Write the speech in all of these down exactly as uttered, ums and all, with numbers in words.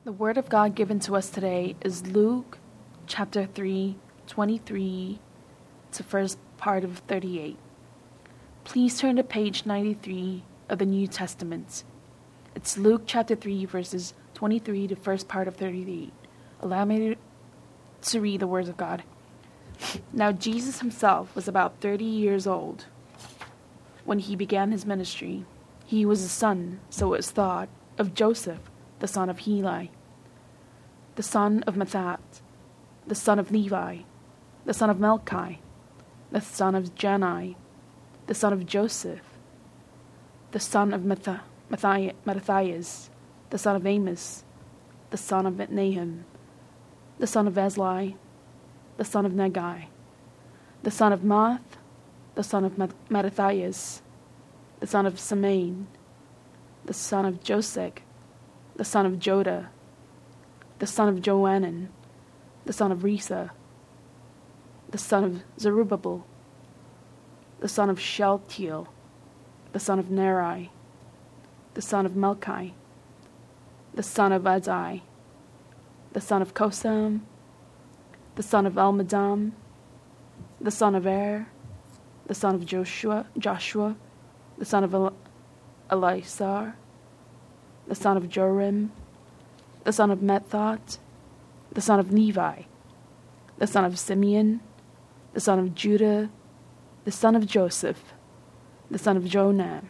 The word of God given to us today is Luke chapter three, twenty-three to first part of thirty-eight. Please turn to page ninety-three of the New Testament. It's Luke chapter three, verses twenty-three to first part of thirty-eight. Allow me to read the words of God. Now Jesus himself was about thirty years old when he began his ministry. He was a son, so it was thought, of Joseph, the son of Heli, the son of Mathat, the son of Levi, the son of Melchi, the son of Jani, the son of Joseph, the son of Matha- Matthi- Mattathias, the son of Amos, the son of Nahum, the son of Esli, the son of Nagai, the son of Maath, the son of Mat- Mattathias, the son of Semain, the son of Josek, the son of Joda, the son of Joanan, the son of Risa, the son of Zerubbabel, the son of Shealtiel, the son of Neri, the son of Melchi, the son of Adai, the son of Kosam, the son of Elmadam, the son of Er, the son of Joshua, Joshua, the son of El- Elisar, the son of Jorim, the son of Methoth, the son of Levi, the son of Simeon, the son of Judah, the son of Joseph, the son of Jonam,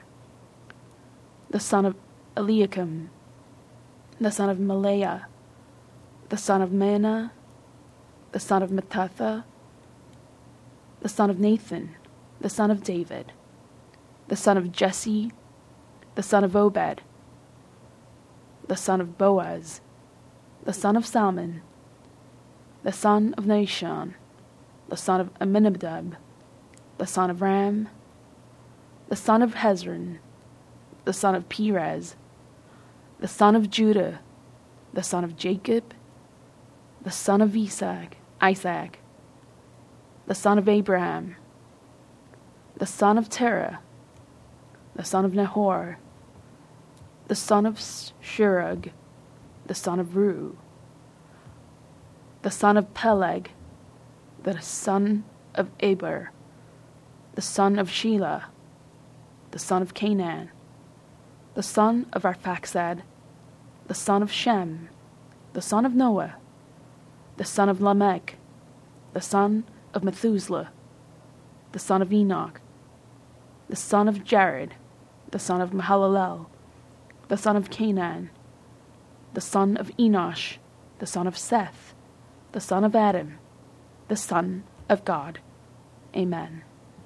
the son of Eliakim, the son of Malaiah, the son of Manna, the son of Mattatha, the son of Nathan, the son of David, the son of Jesse, the son of Obed, the son of Boaz, the son of Salmon, the son of Nahshon, the son of Amminadab, the son of Ram, the son of Hezron, the son of Perez, the son of Judah, the son of Jacob, the son of Isaac, Isaac, the son of Abraham, the son of Terah, the son of Nahor, the son of Shirug, the son of Ru, the son of Peleg, the son of Eber, the son of Shelah, the son of Canaan, the son of Arphaxad, the son of Shem, the son of Noah, the son of Lamech, the son of Methuselah, the son of Enoch, the son of Jared, the son of Mahalalel, the son of Canaan, the son of Enosh, the son of Seth, the son of Adam, the son of God. Amen.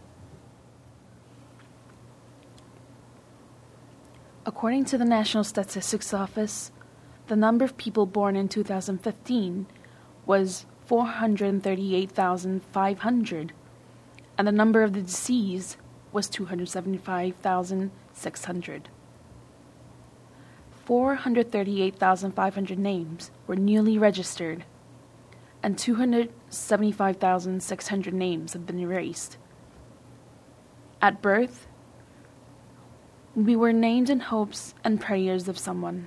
According to the National Statistics Office, the number of people born in two thousand fifteen was four hundred thirty-eight thousand five hundred, and the number of the deceased was two hundred seventy-five thousand six hundred. four hundred thirty-eight thousand five hundred names were newly registered, and two hundred seventy-five thousand six hundred names have been erased. At birth, we were named in hopes and prayers of someone.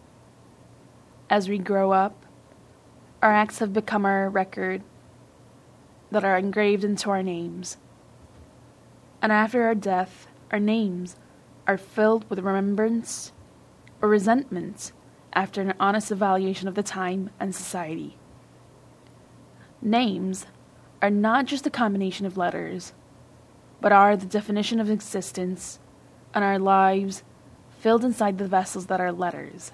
As we grow up, our acts have become our record that are engraved into our names. And after our death, our names are filled with remembrance or resentment after an honest evaluation of the time and society. Names are not just a combination of letters, but are the definition of existence and our lives filled inside the vessels that are letters.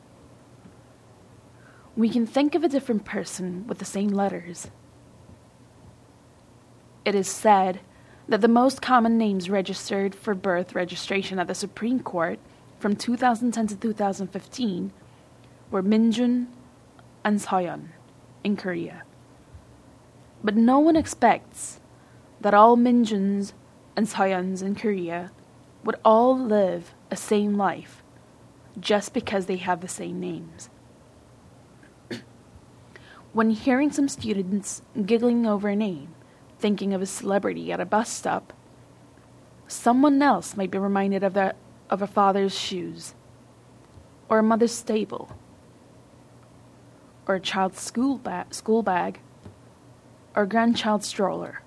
We can think of a different person with the same letters. It is said that the most common names registered for birth registration at the Supreme Court from two thousand ten to two thousand fifteen were Minjun and Soyeon in Korea. But no one expects that all Minjuns and Soyeons in Korea would all live a same life just because they have the same names. When hearing some students giggling over a name, thinking of a celebrity at a bus stop, someone else might be reminded of, the, of a father's shoes, or a mother's stable, or a child's school, ba- school bag, or a grandchild's stroller.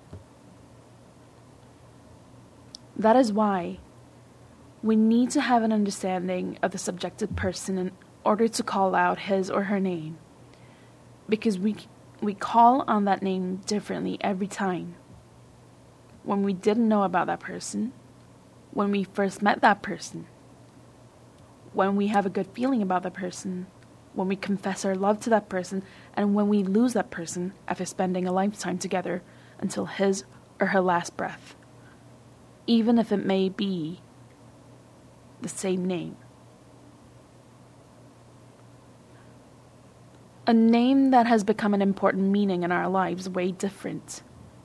That is why we need to have an understanding of the subjected person in order to call out his or her name, because we we call on that name differently every time. When we didn't know about that person, when we first met that person, when we have a good feeling about that person, when we confess our love to that person, and when we lose that person after spending a lifetime together until his or her last breath, even if it may be the same name. A name that has become an important meaning in our lives way different.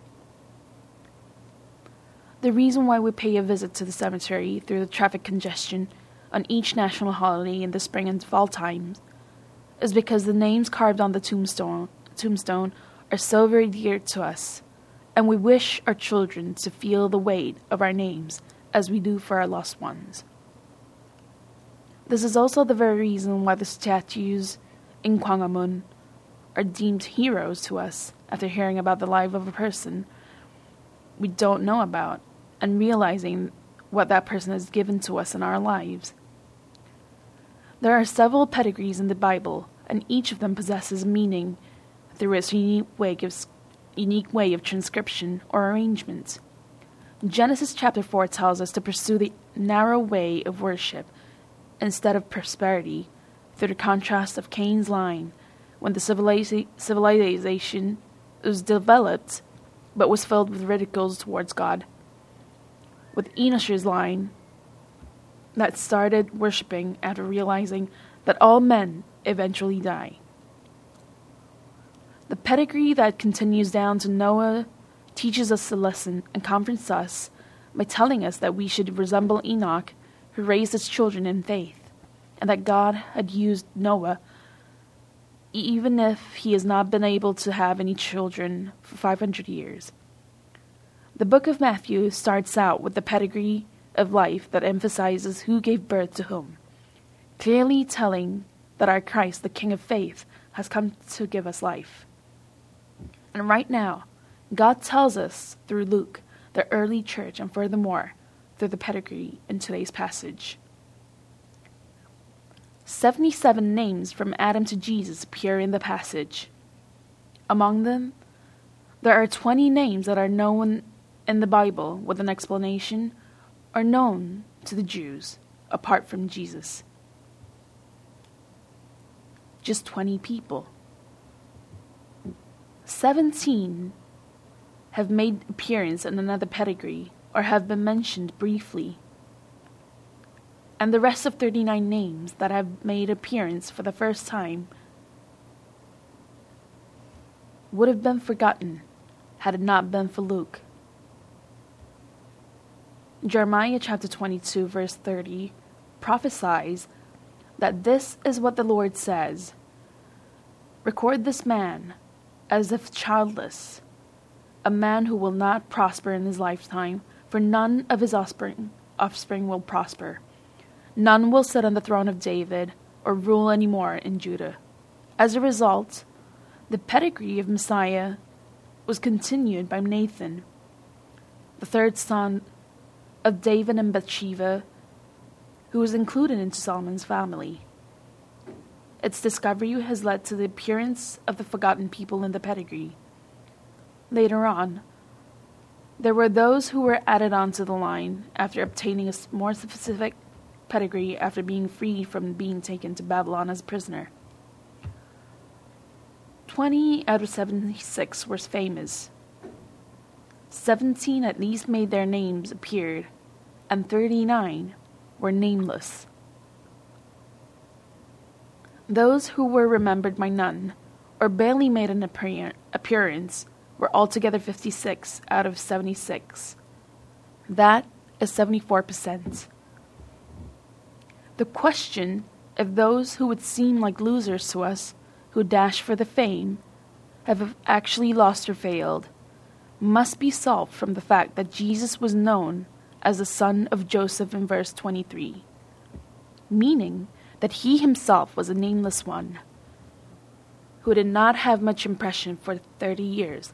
The reason why we pay a visit to the cemetery through the traffic congestion on each national holiday in the spring and fall times is because the names carved on the tombstone, tombstone are so very dear to us, and we wish our children to feel the weight of our names as we do for our lost ones. This is also the very reason why the statues in Kwangamun are deemed heroes to us after hearing about the life of a person we don't know about and realizing what that person has given to us in our lives. There are several pedigrees in the Bible, and each of them possesses meaning through its unique way of, unique way of transcription or arrangement. Genesis chapter four tells us to pursue the narrow way of worship instead of prosperity, through the contrast of Cain's line, when the civiliza- civilization was developed but was filled with ridicules towards God, with Enosh's line that started worshipping after realizing that all men eventually die. The pedigree that continues down to Noah teaches us a lesson and comforts us by telling us that we should resemble Enoch, who raised his children in faith, and that God had used Noah, even if he has not been able to have any children for five hundred years. The book of Matthew starts out with the pedigree of life that emphasizes who gave birth to whom, clearly telling that our Christ, the King of faith, has come to give us life. And right now, God tells us through Luke, the early church, and furthermore, through the pedigree in today's passage. seventy-seven names from Adam to Jesus appear in the passage. Among them, there are twenty names that are known in the Bible with an explanation or known to the Jews apart from Jesus. Just twenty people. seventeen have made appearance in another pedigree or have been mentioned briefly. And the rest of thirty-nine names that have made appearance for the first time would have been forgotten had it not been for Luke. Jeremiah chapter twenty-two verse thirty prophesies that this is what the Lord says: "Record this man as if childless, a man who will not prosper in his lifetime, for none of his offspring, offspring will prosper. None will sit on the throne of David or rule anymore in Judah." As a result, the pedigree of Messiah was continued by Nathan, the third son of David and Bathsheba, who was included into Solomon's family. Its discovery has led to the appearance of the forgotten people in the pedigree. Later on, there were those who were added onto the line after obtaining a more specific pedigree after being freed from being taken to Babylon as a prisoner. Twenty out of seventy-six were famous. Seventeen at least made their names appear, and thirty-nine were nameless. Those who were remembered by none, or barely made an appear- appearance, were altogether fifty-six out of seventy-six. That is seventy-four percent. The question if those who would seem like losers to us, who dash for the fame, have actually lost or failed, must be solved from the fact that Jesus was known as the son of Joseph in verse twenty-three, meaning that he himself was a nameless one, who did not have much impression for thirty years.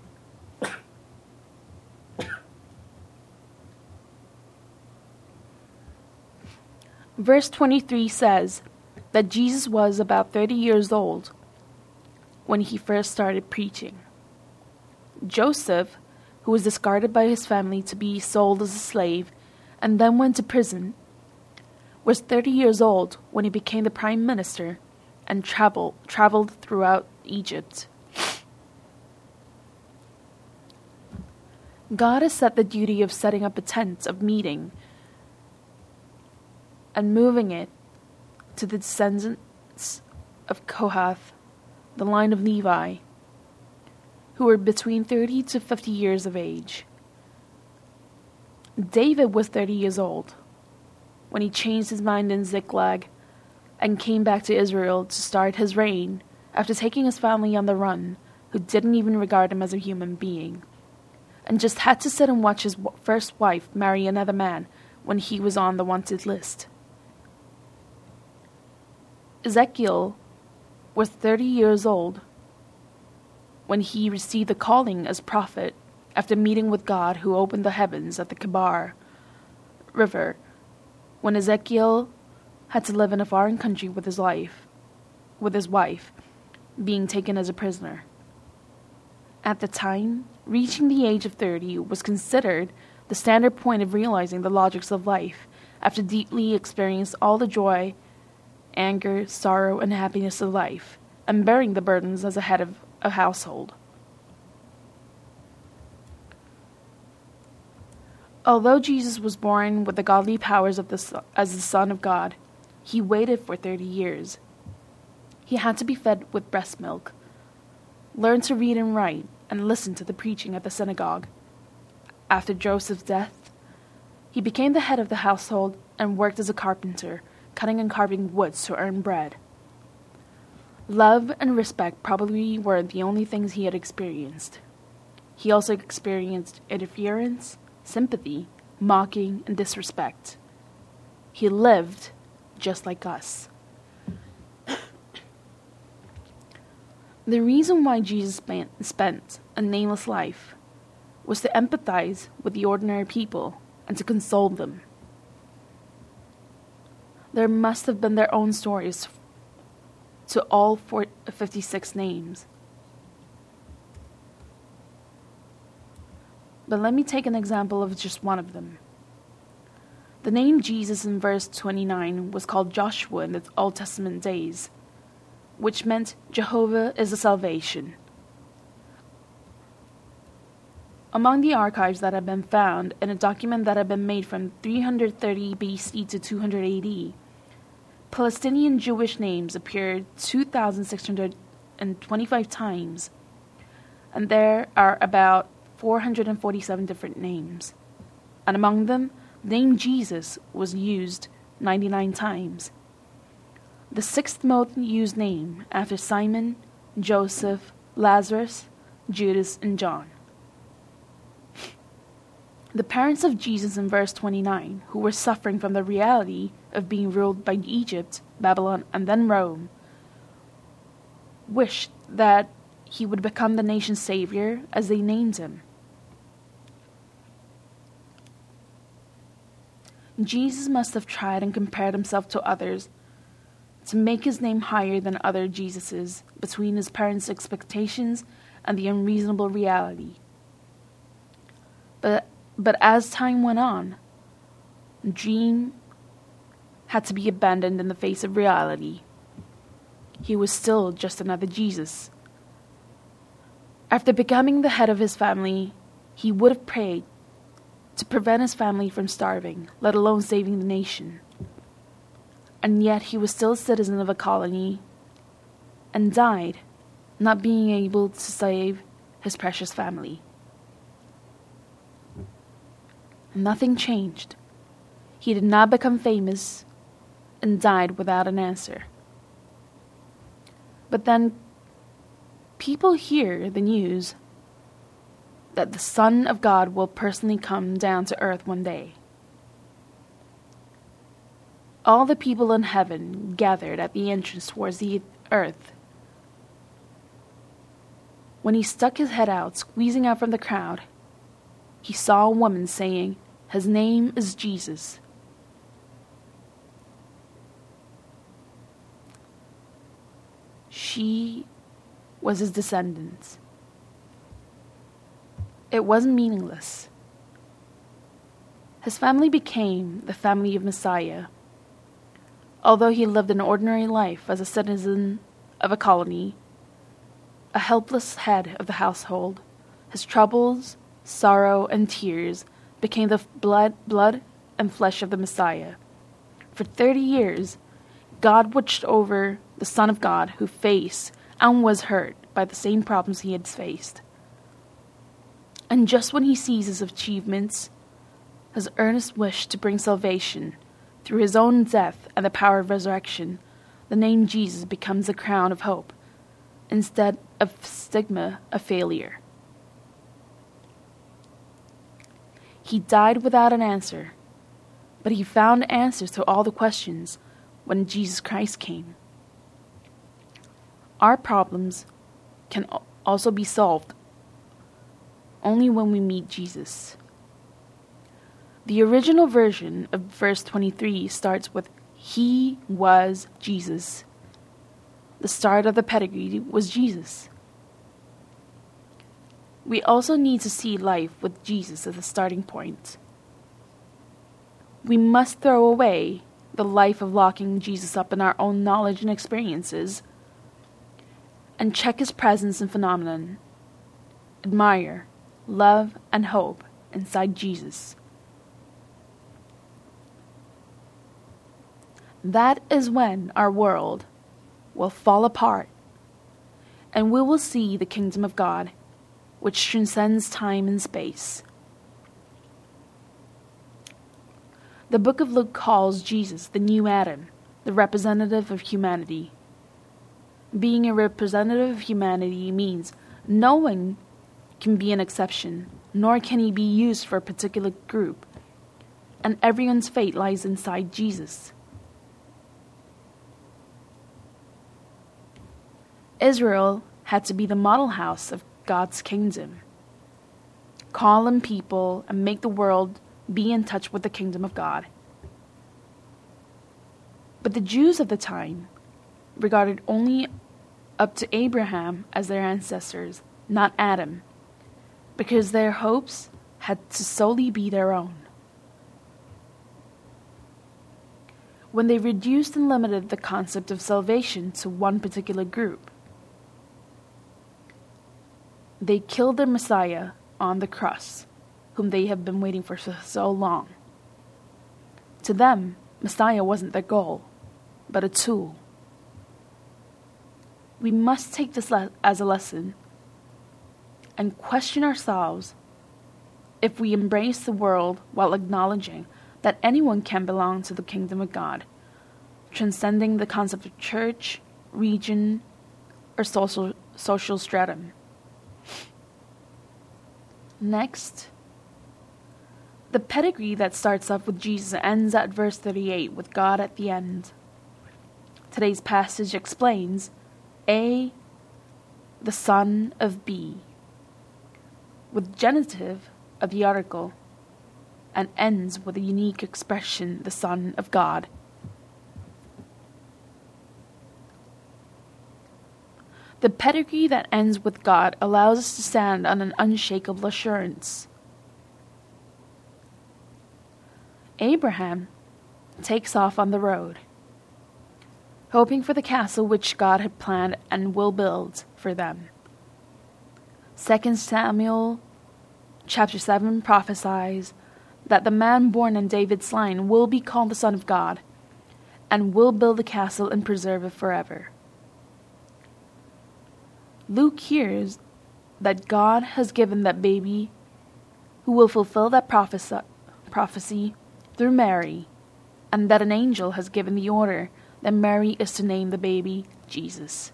Verse twenty-three says that Jesus was about thirty years old when he first started preaching. Joseph, who was discarded by his family to be sold as a slave and then went to prison, was thirty years old when he became the prime minister and travel, traveled throughout Egypt. God has set the duty of setting up a tent of meeting and moving it to the descendants of Kohath, the line of Levi, who were between thirty to fifty years of age. David was thirty years old when he changed his mind in Ziklag and came back to Israel to start his reign after taking his family on the run, who didn't even regard him as a human being, and just had to sit and watch his first wife marry another man when he was on the wanted list. Ezekiel was thirty years old when he received the calling as prophet after meeting with God, who opened the heavens at the Kebar River, when Ezekiel had to live in a foreign country with his life, with his wife being taken as a prisoner. At the time, reaching the age of thirty was considered the standard point of realizing the logics of life after deeply experiencing all the joy, anger, sorrow, and happiness of life, and bearing the burdens as a head of a household. Although Jesus was born with the godly powers of the as the Son of God, he waited for thirty years. He had to be fed with breast milk, learn to read and write, and listen to the preaching at the synagogue. After Joseph's death, he became the head of the household and worked as a carpenter, cutting and carving woods to earn bread. Love and respect probably were the only things he had experienced. He also experienced interference, sympathy, mocking, and disrespect. He lived just like us. The reason why Jesus spent a nameless life was to empathize with the ordinary people and to console them. There must have been their own stories to all fifty-six names. But let me take an example of just one of them. The name Jesus in verse twenty-nine was called Joshua in the Old Testament days, which meant Jehovah is a salvation. Among the archives that have been found in a document that had been made from three hundred thirty B C to two hundred A D, Palestinian Jewish names appeared two thousand six hundred twenty-five times, and there are about four hundred forty-seven different names, and among them, the name Jesus was used ninety-nine times. The sixth most used name after Simon, Joseph, Lazarus, Judas, and John. The parents of Jesus in verse twenty-nine, who were suffering from the reality of being ruled by Egypt, Babylon, and then Rome, wished that he would become the nation's savior as they named him. Jesus must have tried and compared himself to others to make his name higher than other Jesuses between his parents' expectations and the unreasonable reality. But But as time went on, the dream had to be abandoned in the face of reality. He was still just another Jesus. After becoming the head of his family, he would have prayed to prevent his family from starving, let alone saving the nation. And yet he was still a citizen of a colony and died, not being able to save his precious family. Nothing changed. He did not become famous and died without an answer. But then people hear the news that the Son of God will personally come down to earth one day. All the people in heaven gathered at the entrance towards the earth When he stuck his head out, squeezing out from the crowd, he saw a woman saying, "His name is Jesus." She was his descendant. It wasn't meaningless. His family became the family of Messiah. Although he lived an ordinary life as a citizen of a colony, a helpless head of the household, his troubles, sorrow, and tears became the blood, blood and flesh of the Messiah. For thirty years, God watched over the Son of God who faced and was hurt by the same problems he had faced. And just when he sees his achievements, his earnest wish to bring salvation through his own death and the power of resurrection, the name Jesus becomes a crown of hope instead of stigma of failure. He died without an answer, but he found answers to all the questions when Jesus Christ came. Our problems can also be solved only when we meet Jesus. The original version of verse twenty-three starts with, "He was Jesus." The start of the pedigree was Jesus. We also need to see life with Jesus as the starting point. We must throw away the life of locking Jesus up in our own knowledge and experiences and check his presence and phenomenon. Admire, love, and hope inside Jesus. That is when our world will fall apart and we will see the kingdom of God, which transcends time and space. The book of Luke calls Jesus the new Adam, the representative of humanity. Being a representative of humanity means no one can be an exception, nor can he be used for a particular group, and everyone's fate lies inside Jesus. Israel had to be the model house of God's kingdom, call in people and make the world be in touch with the kingdom of God. But the Jews of the time regarded only up to Abraham as their ancestors, not Adam, because their hopes had to solely be their own. When they reduced and limited the concept of salvation to one particular group, they killed their Messiah on the cross, whom they have been waiting for so long. To them, Messiah wasn't their goal, but a tool. We must take this le- as a lesson and question ourselves if we embrace the world while acknowledging that anyone can belong to the kingdom of God, transcending the concept of church, region, or social, social stratum. Next, the pedigree that starts off with Jesus ends at verse thirty-eight with God at the end. Today's passage explains A, the son of B, with genitive of the article, and ends with a unique expression, the Son of God. The pedigree that ends with God allows us to stand on an unshakable assurance. Abraham takes off on the road, hoping for the castle which God had planned and will build for them. Second Samuel chapter seven prophesies that the man born in David's line will be called the Son of God and will build the castle and preserve it forever. Luke hears that God has given that baby who will fulfill that prophecy, prophecy through Mary, and that an angel has given the order that Mary is to name the baby Jesus.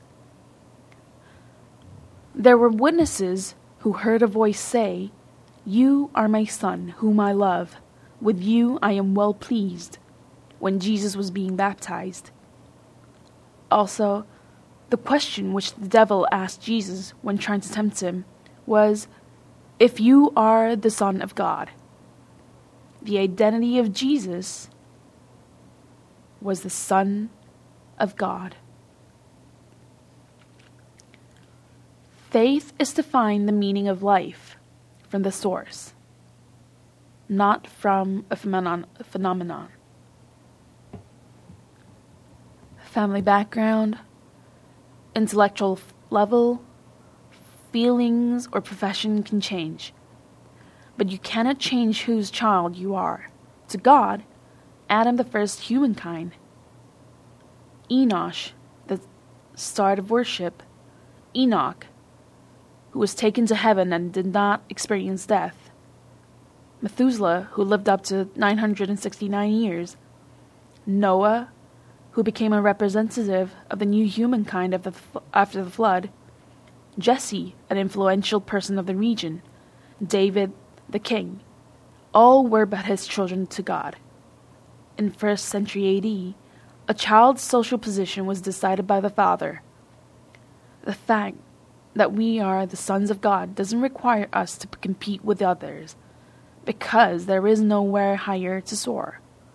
There were witnesses who heard a voice say, "You are my son, whom I love. With you I am well pleased," when Jesus was being baptized. Also, The question which the devil asked Jesus when trying to tempt him was, "If you are the Son of God." The identity of Jesus was the Son of God. Faith is to find the meaning of life from the source, not from a phenomenon. Family background, intellectual level, feelings, or profession can change, but you cannot change whose child you are. To God, Adam, the first humankind, Enosh, the start of worship, Enoch, who was taken to heaven and did not experience death, Methuselah, who lived up to nine hundred sixty-nine years, Noah, who became a representative of the new humankind of the, after the flood, Jesse, an influential person of the region, David, the king, all were but his children to God. In first century A D, a child's social position was decided by the father. The fact that we are the sons of God doesn't require us to compete with others, because there is nowhere higher to soar.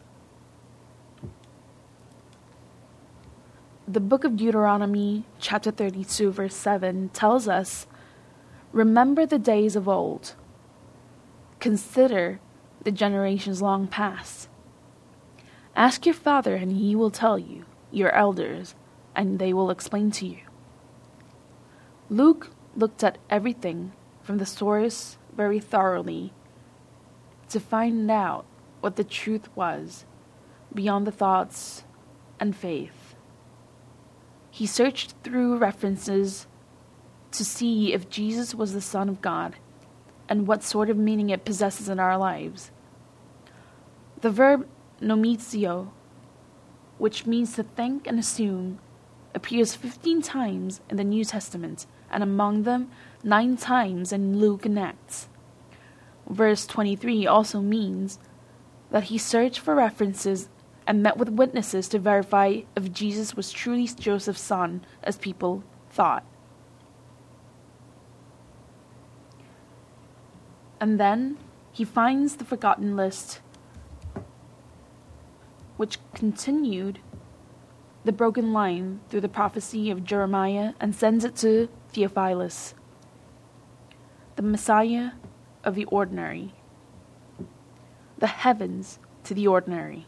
The book of Deuteronomy, chapter thirty-two, verse seven, tells us, "Remember the days of old. Consider the generations long past. Ask your father, and he will tell you, your elders, and they will explain to you." Luke looked at everything from the source very thoroughly to find out what the truth was beyond the thoughts and faith. He searched through references to see if Jesus was the Son of God and what sort of meaning it possesses in our lives. The verb nomitio, which means to think and assume, appears fifteen times in the New Testament, and among them, nine times in Luke and Acts. Verse twenty-three also means that he searched for references and met with witnesses to verify if Jesus was truly Joseph's son, as people thought. And then he finds the forgotten list, which continued the broken line through the prophecy of Jeremiah, and sends it to Theophilus, the Messiah of the ordinary, the heavens to the ordinary.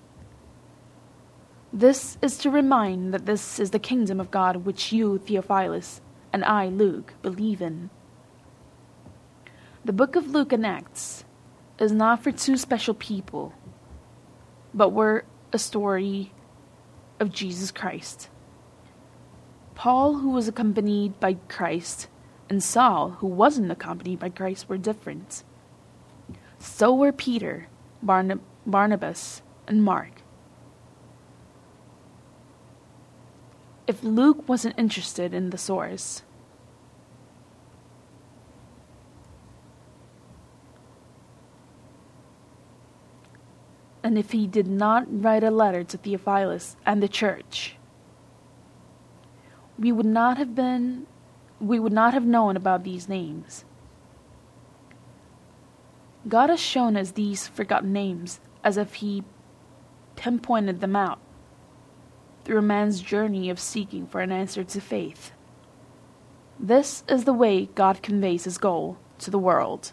This is to remind that this is the kingdom of God which you, Theophilus, and I, Luke, believe in. The book of Luke and Acts is not for two special people, but we're a story of Jesus Christ. Paul, who was accompanied by Christ, and Saul, who wasn't accompanied by Christ, were different. So were Peter, Barnab- Barnabas, and Mark. If Luke wasn't interested in the source, and if he did not write a letter to Theophilus and the church, we would not have been, we would not have known about these names. God has shown us these forgotten names as if he pinpointed them out through a man's journey of seeking for an answer to faith. This is the way God conveys his goal to the world.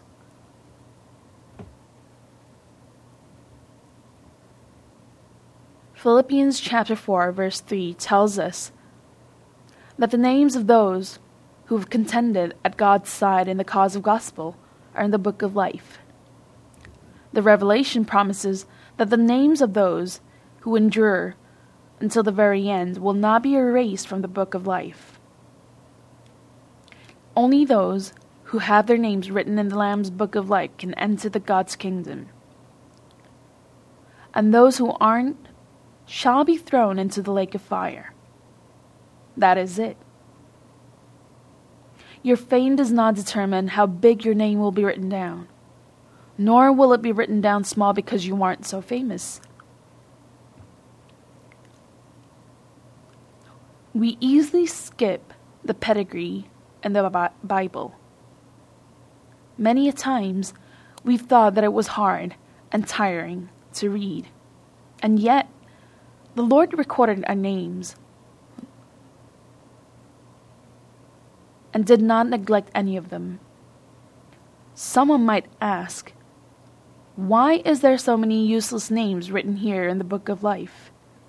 Philippians chapter four, verse three tells us that the names of those who have contended at God's side in the cause of gospel are in the book of life. The Revelation promises that the names of those who endure until the very end will not be erased from the book of life. Only those who have their names written in the Lamb's book of life can enter the God's kingdom. And those who aren't shall be thrown into the lake of fire. That is it. Your fame does not determine how big your name will be written down, nor will it be written down small because you aren't so famous. We easily skip the pedigree in the Bi- Bible. Many a times we've thought that it was hard and tiring to read, and yet the Lord recorded our names and did not neglect any of them. Someone might ask, why is there so many useless names written here in the book of life?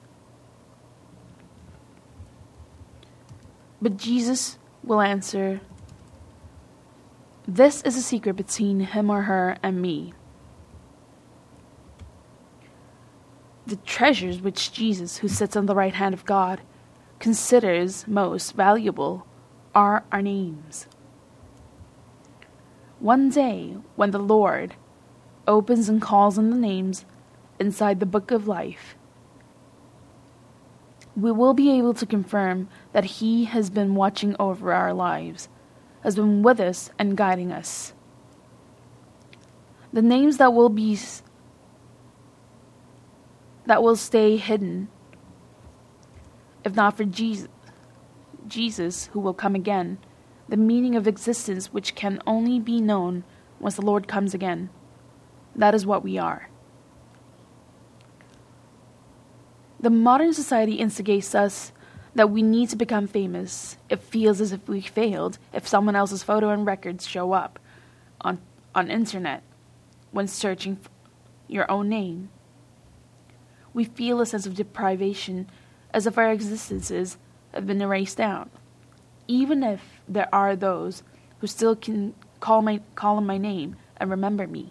But Jesus will answer, this is a secret between him or her and me. The treasures which Jesus, who sits on the right hand of God, considers most valuable are our names. One day, when the Lord opens and calls on the names inside the book of life, we will be able to confirm that He has been watching over our lives, has been with us and guiding us. The names that will be that will stay hidden, if not for Jesus, Jesus who will come again, the meaning of existence which can only be known once the Lord comes again. That is what we are. The modern society instigates us that we need to become famous. It feels as if we failed if someone else's photo and records show up on on internet when searching for your own name. We feel a sense of deprivation as if our existences have been erased out, even if there are those who still can call my call on my name and remember me.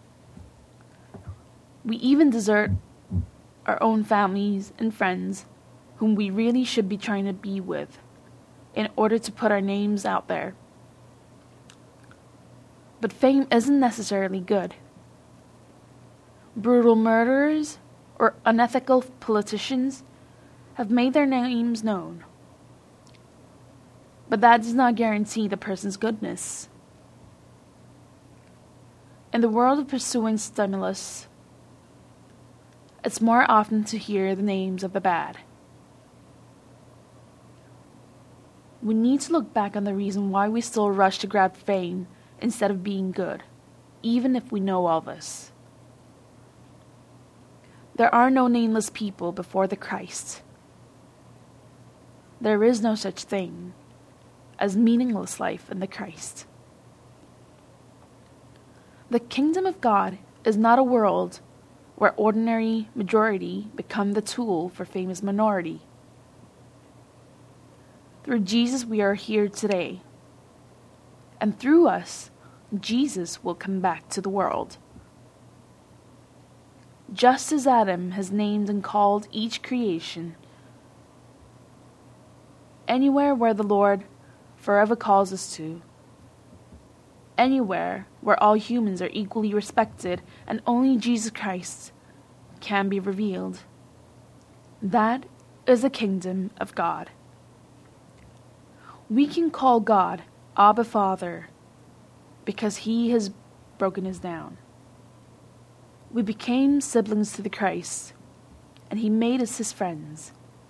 We even desert our own families and friends whom we really should be trying to be with in order to put our names out there. But fame isn't necessarily good. Brutal murderers or unethical politicians have made their names known. But that does not guarantee the person's goodness. In the world of pursuing stimulus, it's more often to hear the names of the bad. We need to look back on the reason why we still rush to grab fame instead of being good, even if we know all this. There are no nameless people before the Christ. There is no such thing as meaningless life in the Christ. The kingdom of God is not a world where ordinary majority become the tool for famous minority. Through Jesus we are here today, and through us, Jesus will come back to the world. Just as Adam has named and called each creation, anywhere where the Lord forever calls us to, anywhere where all humans are equally respected and only Jesus Christ can be revealed. That is the kingdom of God. We can call God Abba Father because He has broken us down. We became siblings to the Christ, and He made us His friends.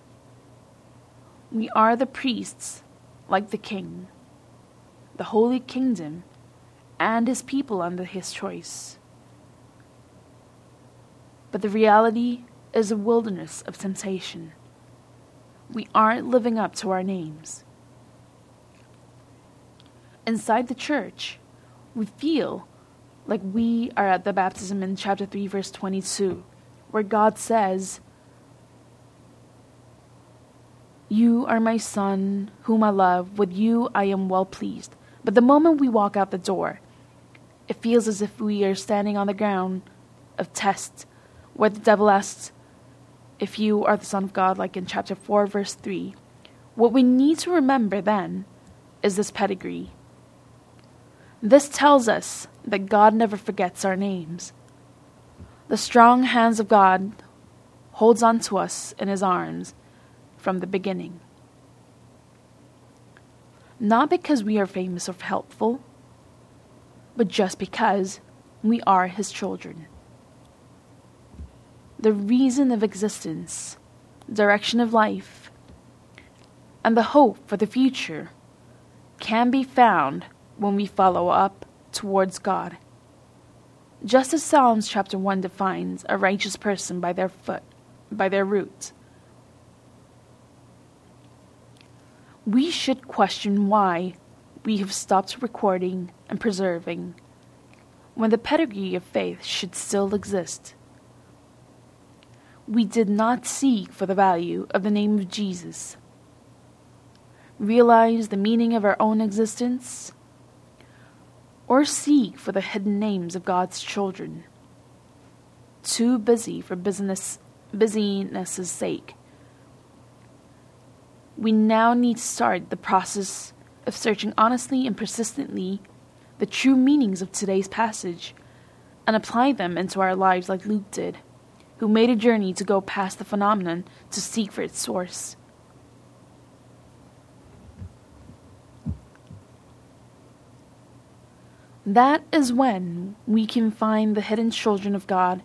We are the priests, like the King, the Holy Kingdom, and His people under His choice. But the reality is a wilderness of temptation. We aren't living up to our names. Inside the church, we feel like we are at the baptism in chapter three, verse twenty-two, where God says, "You are my son, whom I love. With you I am well pleased." But the moment we walk out the door, it feels as if we are standing on the ground of test, where the devil asks if you are the Son of God, like in chapter four, verse three. What we need to remember then is this pedigree. This tells us that God never forgets our names. The strong hands of God holds on to us in His arms from the beginning. Not because we are famous or helpful, but just because we are His children. The reason of existence, direction of life, and the hope for the future can be found when we follow up towards God. Just as Psalms chapter one defines a righteous person by their foot, by their roots, we should question why we have stopped recording and preserving when the pedigree of faith should still exist. We did not seek for the value of the name of Jesus, realize the meaning of our own existence, or seek for the hidden names of God's children. Too busy for business, busyness' sake. We now need to start the process of searching honestly and persistently the true meanings of today's passage and apply them into our lives like Luke did, who made a journey to go past the phenomenon to seek for its source. That is when we can find the hidden children of God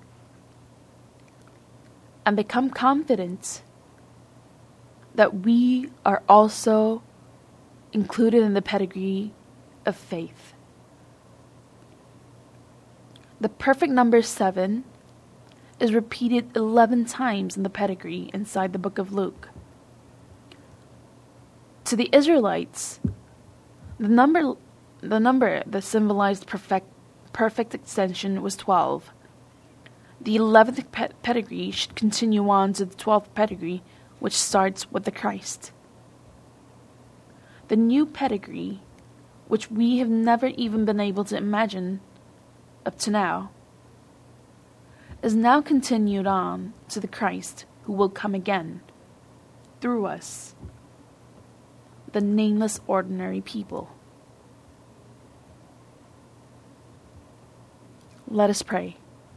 and become confident that we are also included in the pedigree of faith. The perfect number seven is repeated eleven times in the pedigree inside the book of Luke. To the Israelites, the number the number that symbolized perfect perfect extension was twelve. The eleventh pe- pedigree should continue on to the twelfth pedigree, which starts with the Christ. The new pedigree, which we have never even been able to imagine up to now, is now continued on to the Christ who will come again through us, the nameless ordinary people. Let us pray.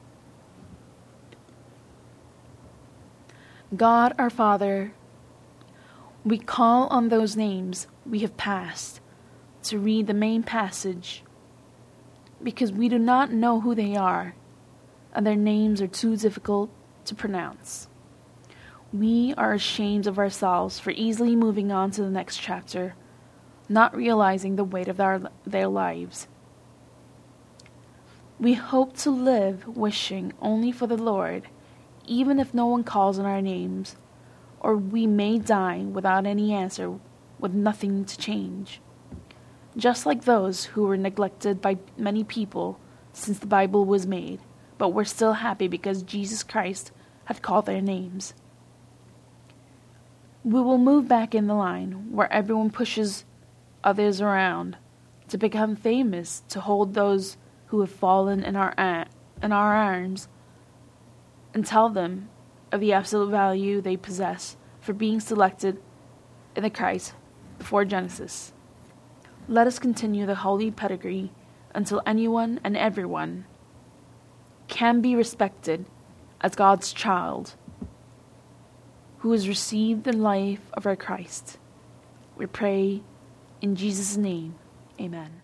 God our Father, we call on those names we have passed to read the main passage because we do not know who they are and their names are too difficult to pronounce. We are ashamed of ourselves for easily moving on to the next chapter, not realizing the weight of our, their lives. We hope to live wishing only for the Lord, even if no one calls on our names, or we may die without any answer, with nothing to change. Just like those who were neglected by many people since the Bible was made, but were still happy because Jesus Christ had called their names. We will move back in the line where everyone pushes others around to become famous, to hold those who have fallen in our in our arms and tell them of the absolute value they possess for being selected in the Christ before Genesis. Let us continue the holy pedigree until anyone and everyone can be respected as God's child who has received the life of our Christ. We pray in Jesus' name. Amen.